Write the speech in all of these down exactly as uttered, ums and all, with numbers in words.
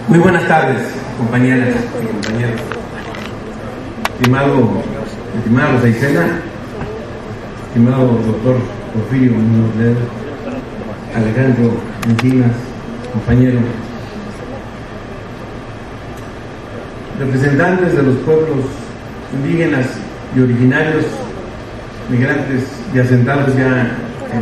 Muy buenas tardes, compañeras y compañeros. Estimado, estimado Seisena, estimado doctor Porfirio Muñoz Ledo, Alejandro Encinas, compañero, representantes de los pueblos indígenas y originarios, migrantes y asentados ya en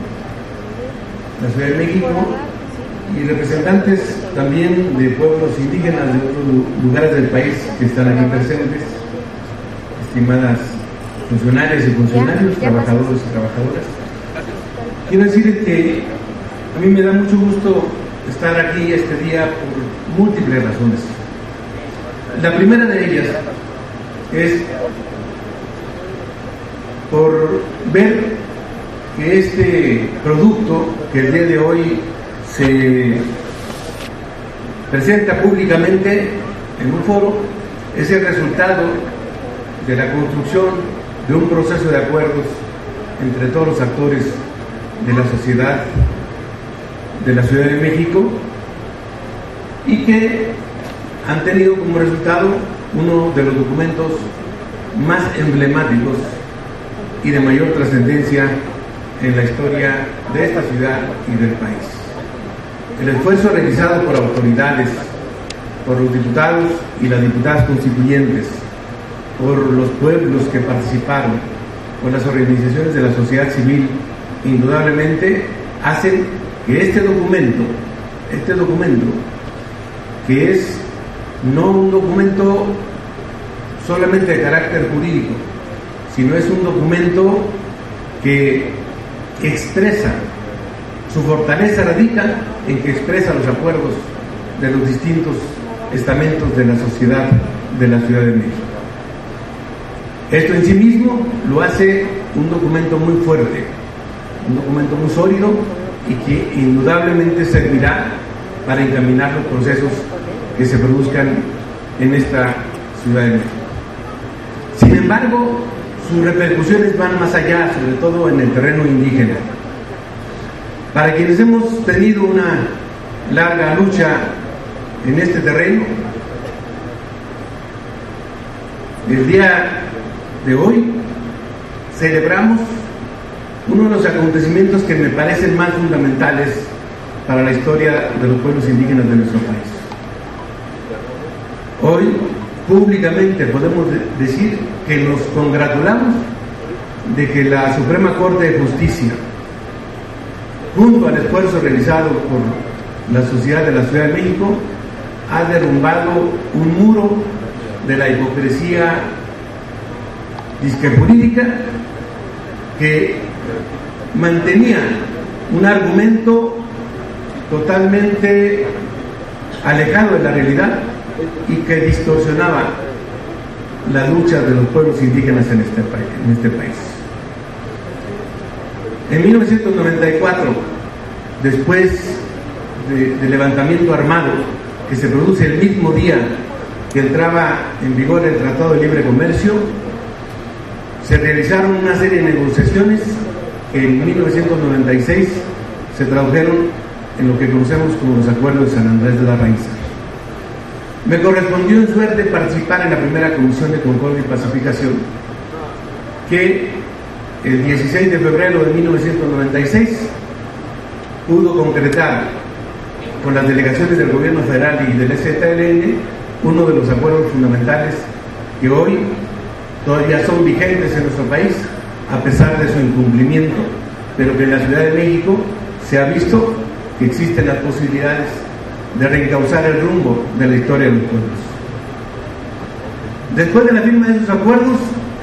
la Ciudad de México, y representantes también de pueblos indígenas de otros lugares del país que están aquí presentes, estimadas funcionarias y funcionarios, trabajadores y trabajadoras. Quiero decir que a mí me da mucho gusto estar aquí este día por múltiples razones. La primera de ellas es por ver que este producto que el día de hoy se presenta públicamente en un foro es el resultado de la construcción de un proceso de acuerdos entre todos los actores de la sociedad de la Ciudad de México, y que han tenido como resultado uno de los documentos más emblemáticos y de mayor trascendencia en la historia de esta ciudad y del país. El esfuerzo realizado por autoridades, por los diputados y las diputadas constituyentes, por los pueblos que participaron, por las organizaciones de la sociedad civil, indudablemente hacen que este documento, este documento, que es no un documento solamente de carácter jurídico, sino es un documento que expresa, su fortaleza radica en que expresa los acuerdos de los distintos estamentos de la sociedad de la Ciudad de México. Esto en sí mismo lo hace un documento muy fuerte, un documento muy sólido y que indudablemente servirá para encaminar los procesos que se produzcan en esta Ciudad de México. Sin embargo, sus repercusiones van más allá, sobre todo en el terreno indígena. Para quienes hemos tenido una larga lucha en este terreno, el día de hoy celebramos uno de los acontecimientos que me parecen más fundamentales para la historia de los pueblos indígenas de nuestro país. Hoy, públicamente podemos decir que nos congratulamos de que la Suprema Corte de Justicia, junto al esfuerzo realizado por la sociedad de la Ciudad de México, ha derrumbado un muro de la hipocresía disque jurídica que mantenía un argumento totalmente alejado de la realidad y que distorsionaba la lucha de los pueblos indígenas en este país. En este país. En mil novecientos noventa y cuatro, después de, de levantamiento armado que se produce el mismo día que entraba en vigor el Tratado de Libre Comercio, se realizaron una serie de negociaciones que en mil novecientos noventa y seis se tradujeron en lo que conocemos como los Acuerdos de San Andrés de la Raíza. Me correspondió en suerte participar en la primera Comisión de Concordia y Pacificación, que el dieciséis de febrero de mil novecientos noventa y seis pudo concretar con las delegaciones del Gobierno Federal y del E Z L N uno de los acuerdos fundamentales que hoy todavía son vigentes en nuestro país, a pesar de su incumplimiento, pero que en la Ciudad de México se ha visto que existen las posibilidades de reencauzar el rumbo de la historia de los pueblos. Después de la firma de esos acuerdos,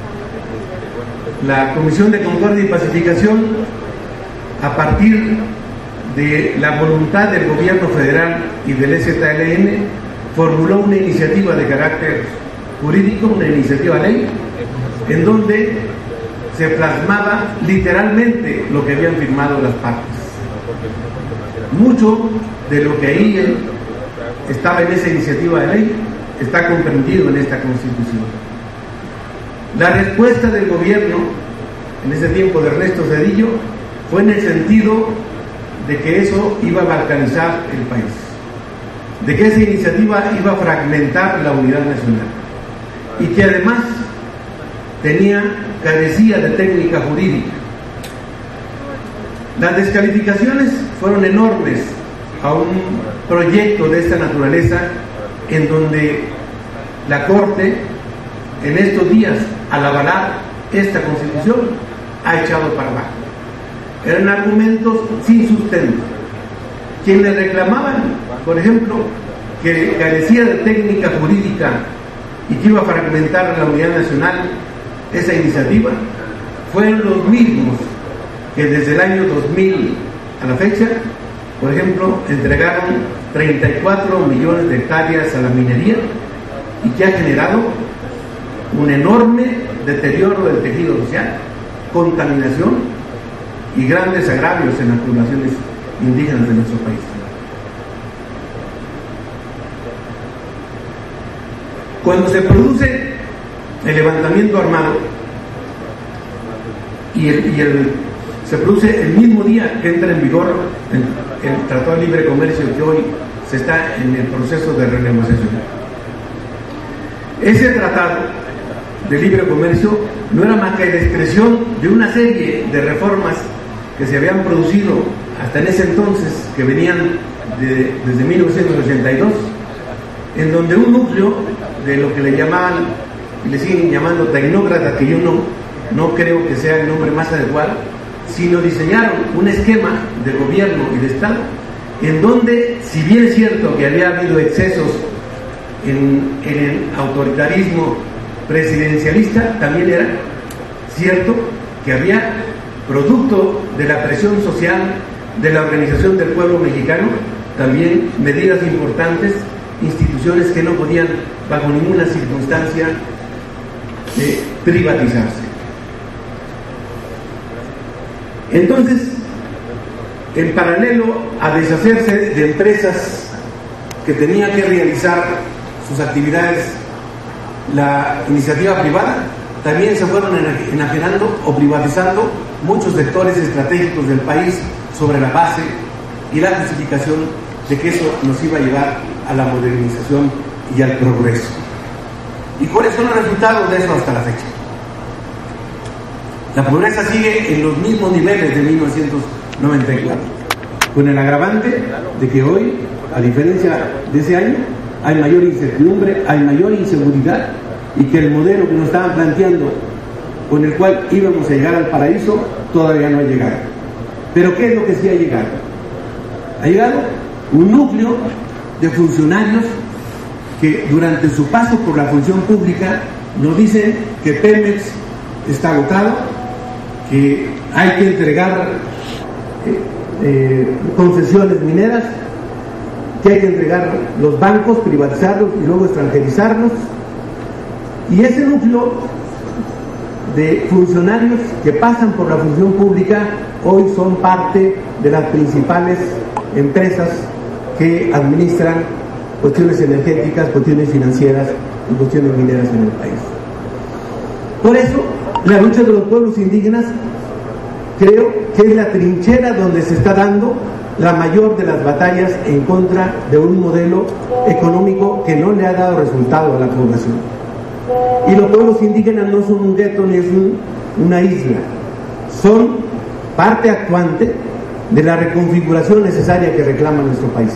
la Comisión de Concordia y Pacificación, a partir de la voluntad del Gobierno Federal y del E Z L N, formuló una iniciativa de carácter jurídico, una iniciativa ley, en donde se plasmaba literalmente lo que habían firmado las partes. Mucho de lo que ahí estaba en esa iniciativa de ley está comprendido en esta Constitución. La respuesta del gobierno, en ese tiempo de Ernesto Zedillo, fue en el sentido de que eso iba a balcanizar el país. de que esa iniciativa iba a fragmentar la unidad nacional y que además tenía, carecía de técnica jurídica. Las descalificaciones fueron enormes a un proyecto de esta naturaleza, en donde la Corte en estos días, al avalar esta Constitución, ha echado para abajo. Eran argumentos sin sustento. Quienes reclamaban, por ejemplo, que carecía de técnica jurídica y que iba a fragmentar la unidad nacional, esa iniciativa, fueron los mismos que desde el año dos mil a la fecha, por ejemplo, entregaron treinta y cuatro millones de hectáreas a la minería y que ha generado un enorme deterioro del tejido social, contaminación y grandes agravios en las poblaciones indígenas de nuestro país. Cuando se produce el levantamiento armado y, el, y el, se produce el mismo día que entra en vigor el, el Tratado de Libre Comercio, que hoy se está en el proceso de renegociación, ese tratado de libre comercio no era más que la expresión de una serie de reformas que se habían producido hasta en ese entonces, que venían de, desde mil novecientos ochenta y dos, en donde un núcleo de lo que le llamaban y le siguen llamando tecnócratas, que yo no, no creo que sea el nombre más adecuado, sino diseñaron un esquema de gobierno y de Estado en donde, si bien es cierto que había habido excesos en, en el autoritarismo presidencialista, también era cierto que había, producto de la presión social de la Organización del Pueblo Mexicano, también medidas importantes, instituciones que no podían bajo ninguna circunstancia eh, privatizarse. Entonces, en paralelo a deshacerse de empresas que tenía que realizar sus actividades la iniciativa privada, también se fueron enajenando o privatizando muchos sectores estratégicos del país sobre la base y la justificación de que eso nos iba a llevar a la modernización y al progreso. ¿Y cuáles son los resultados de eso hasta la fecha? La pobreza sigue en los mismos niveles de mil novecientos noventa y cuatro, con el agravante de que hoy, a diferencia de ese año, hay mayor incertidumbre, hay mayor inseguridad, y que el modelo que nos estaban planteando, con el cual íbamos a llegar al paraíso, todavía no ha llegado. Pero ¿qué es lo que sí ha llegado? Ha llegado un núcleo de funcionarios que durante su paso por la función pública nos dicen que Pemex está agotado, que hay que entregar eh, eh, concesiones mineras, que hay que entregar los bancos, privatizarlos y luego extranjerizarlos. Y ese núcleo de funcionarios que pasan por la función pública hoy son parte de las principales empresas que administran cuestiones energéticas, cuestiones financieras y cuestiones mineras en el país. Por eso, la lucha de los pueblos indígenas creo que es la trinchera donde se está dando la mayor de las batallas en contra de un modelo económico que no le ha dado resultado a la población. Y los pueblos indígenas no son un gueto ni es un, una isla, son parte actuante de la reconfiguración necesaria que reclama nuestro país,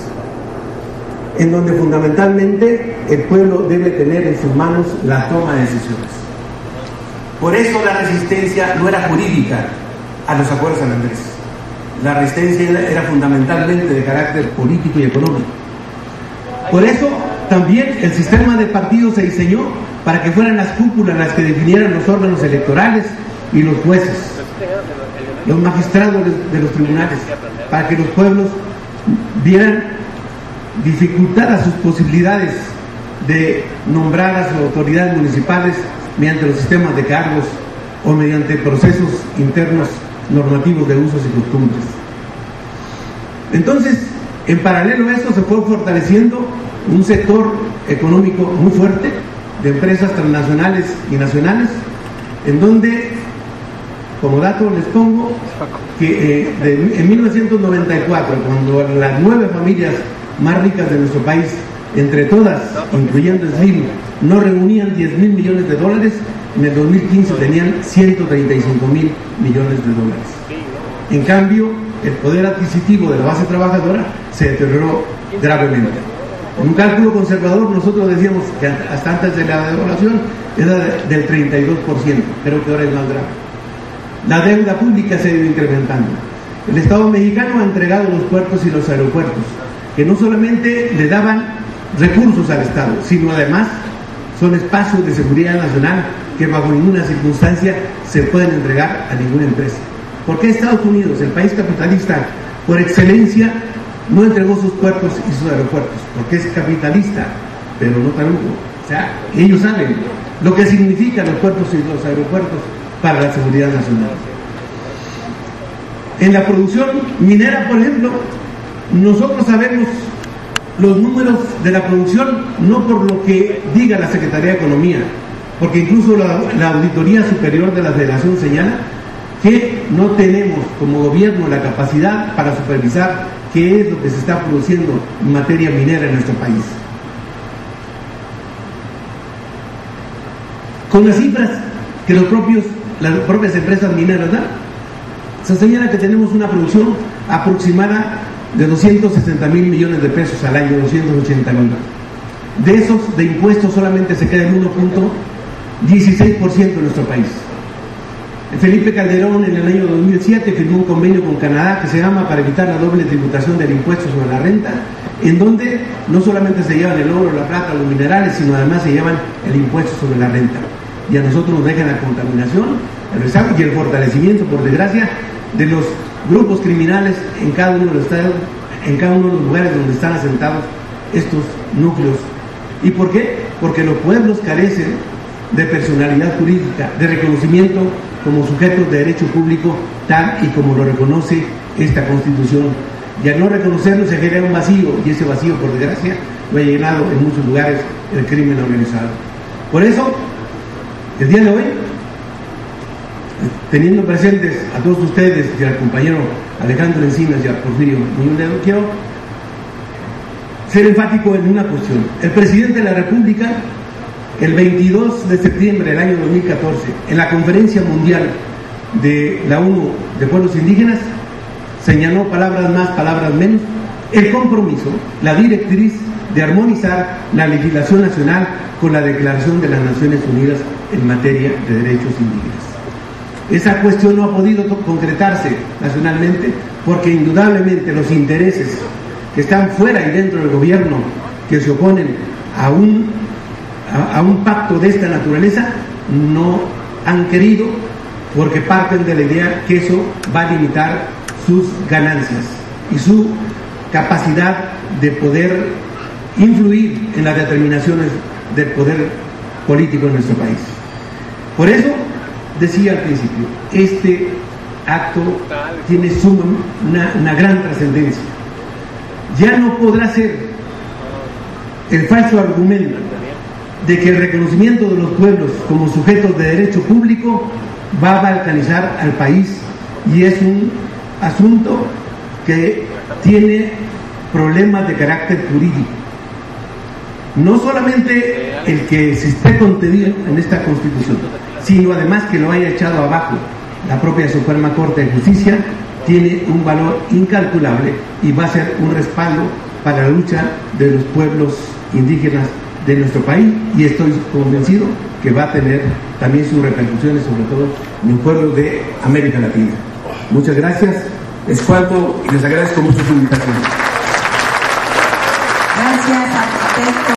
en donde fundamentalmente el pueblo debe tener en sus manos la toma de decisiones. Por eso la resistencia no era jurídica a los acuerdos San Andrés. La resistencia era fundamentalmente de carácter político y económico. Por eso también el sistema de partidos se diseñó para que fueran las cúpulas las que definieran los órganos electorales y los jueces, los magistrados de los tribunales, para que los pueblos vieran dificultadas sus posibilidades de nombrar a sus autoridades municipales mediante los sistemas de cargos o mediante procesos internos normativos de usos y costumbres. Entonces, en paralelo a esto se fue fortaleciendo un sector económico muy fuerte de empresas transnacionales y nacionales, en donde, como dato les pongo, que eh, de, en mil novecientos noventa y cuatro, cuando las nueve familias más ricas de nuestro país, entre todas, incluyendo Slim, no reunían diez mil millones de dólares, en el dos mil quince tenían ciento treinta y cinco mil millones de dólares. En cambio, el poder adquisitivo de la base trabajadora se deterioró gravemente. En un cálculo conservador, nosotros decíamos que hasta antes de la devaluación era del treinta y dos por ciento, creo que ahora es más grave. La deuda pública se ha ido incrementando. El Estado mexicano ha entregado los puertos y los aeropuertos, que no solamente le daban recursos al Estado, sino además son espacios de seguridad nacional que bajo ninguna circunstancia se pueden entregar a ninguna empresa. ¿Por qué Estados Unidos, el país capitalista por excelencia, no entregó sus puertos y sus aeropuertos? Porque es capitalista, pero no tan útil. O sea, ellos saben lo que significan los puertos y los aeropuertos para la seguridad nacional. En la producción minera, por ejemplo, nosotros sabemos los números de la producción no por lo que diga la Secretaría de Economía, porque incluso la, la Auditoría Superior de la Federación señala que no tenemos como gobierno la capacidad para supervisar qué es lo que se está produciendo en materia minera en nuestro país. Con las cifras que los propios, las propias empresas mineras dan, se señala que tenemos una producción aproximada de doscientos sesenta mil millones de pesos al año, doscientos ochenta mil. De esos, de impuestos solamente se queda el uno punto dieciséis por ciento en nuestro país. Felipe Calderón en el año dos mil siete firmó un convenio con Canadá que se llama para evitar la doble tributación del impuesto sobre la renta, en donde no solamente se llevan el oro, la plata, los minerales, sino además se llevan el impuesto sobre la renta. Y a nosotros nos dejan la contaminación, el rezago y el fortalecimiento, por desgracia, de los grupos criminales en cada uno de los estados, en cada uno de los lugares donde están asentados estos núcleos. ¿Y por qué? Porque los pueblos carecen de personalidad jurídica, de reconocimiento como sujetos de derecho público, tal y como lo reconoce esta Constitución. Y al no reconocerlo se genera un vacío, y ese vacío, por desgracia, lo ha llenado en muchos lugares el crimen organizado. Por eso, el día de hoy, teniendo presentes a todos ustedes y al compañero Alejandro Encinas y a Porfirio Muñoz Ledo, quiero ser enfático en una cuestión. El presidente de la República, el veintidós de septiembre del año dos mil catorce, en la Conferencia Mundial de la ONU de Pueblos Indígenas, señaló, palabras más, palabras menos, el compromiso, la directriz de armonizar la legislación nacional con la Declaración de las Naciones Unidas en materia de derechos indígenas. Esa cuestión no ha podido concretarse nacionalmente porque indudablemente los intereses que están fuera y dentro del gobierno, que se oponen a un, a, a un pacto de esta naturaleza, no han querido, porque parten de la idea que eso va a limitar sus ganancias y su capacidad de poder influir en las determinaciones del poder político en nuestro país. Por eso decía al principio, este acto tiene suma, una, una gran trascendencia. Ya no podrá ser el falso argumento de que el reconocimiento de los pueblos como sujetos de derecho público va a balcanizar al país, y es un asunto que tiene problemas de carácter jurídico. No solamente el que se esté contenido en esta Constitución, sino además que lo haya echado abajo la propia Suprema Corte de Justicia, tiene un valor incalculable y va a ser un respaldo para la lucha de los pueblos indígenas de nuestro país, y estoy convencido que va a tener también sus repercusiones, sobre todo en los pueblos de América Latina. Muchas gracias, es cuanto, y les agradezco mucho su invitación. Gracias, arquitecto.